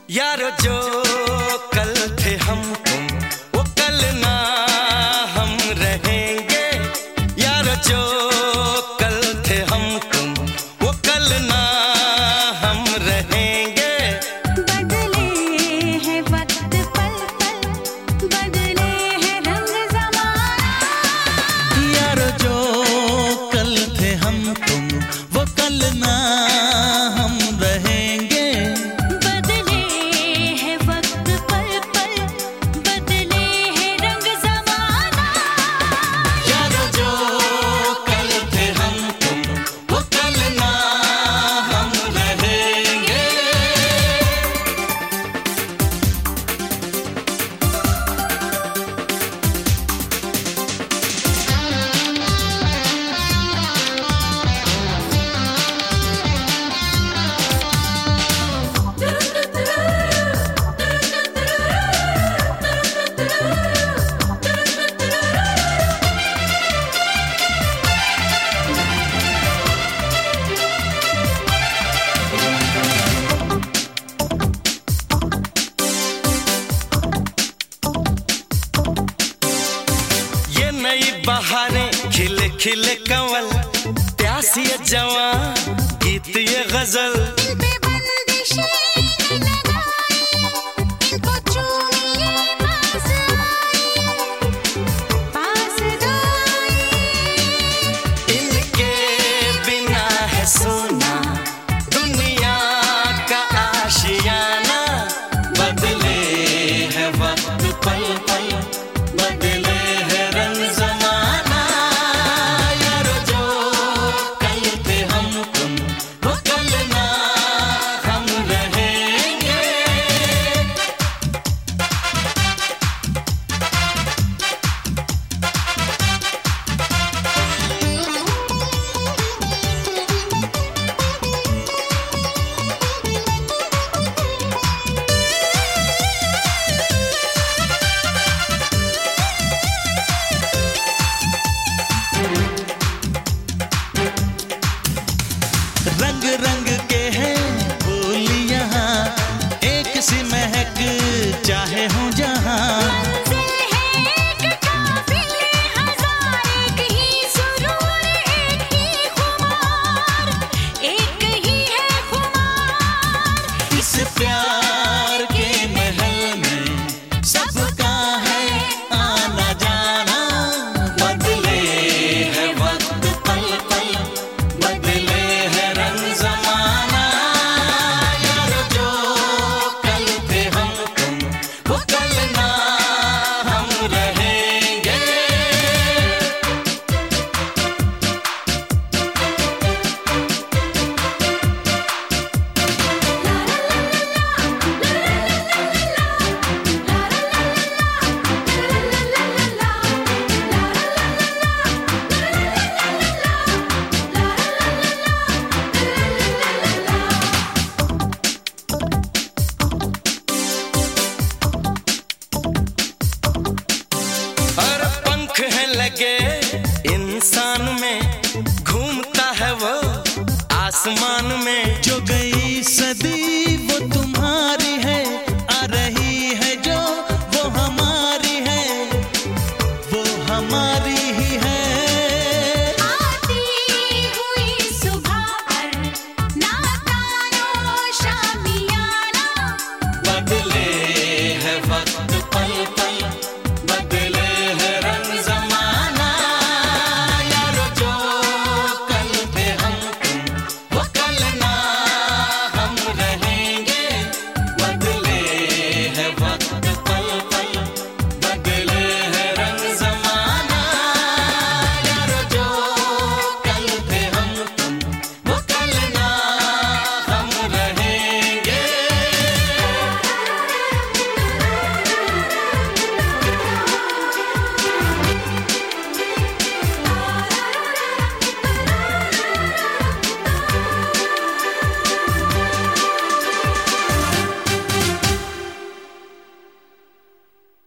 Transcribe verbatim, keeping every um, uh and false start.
यारो जो कल थे हम तुम वो कल ना हम रहेंगे। यारो जो कल थे हम तुम वो कल ना हम रहेंगे। बदले हैं वक्त पल पल, बदले हैं रंग ज़माना। यारो जो कल थे हम तुम वो कल ना हम रहेंगे। बदले हैं वक्त पल पल, बदले हैं रंग ज़माना। यारो जो कल थे हम तुम वो कल ना हम रहेंगे। ये नई बहारें खिले खिले कंवल, प्यासी ये जवां गीत ये गजल। इन पे बंदिशें न लगाइए, इनको चूमिए पास आइए, पास आइए। इनके बिना है सोना दुनिया का आशियाना। बदले है वक्त पल पल, बदले है रंग ज़माना। यारो जो कल थे हम तुम वो कल ना हम रहेंगे। रंग रंग के हैं फूल यहाँ, एक सी महक चाहे हूँ जहाँ। मंज़िल है एक काफ़िले हज़ार, एक ही सुरूर, एक ही खुमार, एक ही है खुमार। इस प्यार के महल में सबका है आना जाना। बदले है वक्त पल पल, बदले है रंग ज़माना। यारो जो कल थे हम तुम वो कल ना हम रहेंगे। और पंख है लगे इंसान में, घूमता है वो आसमान में। जो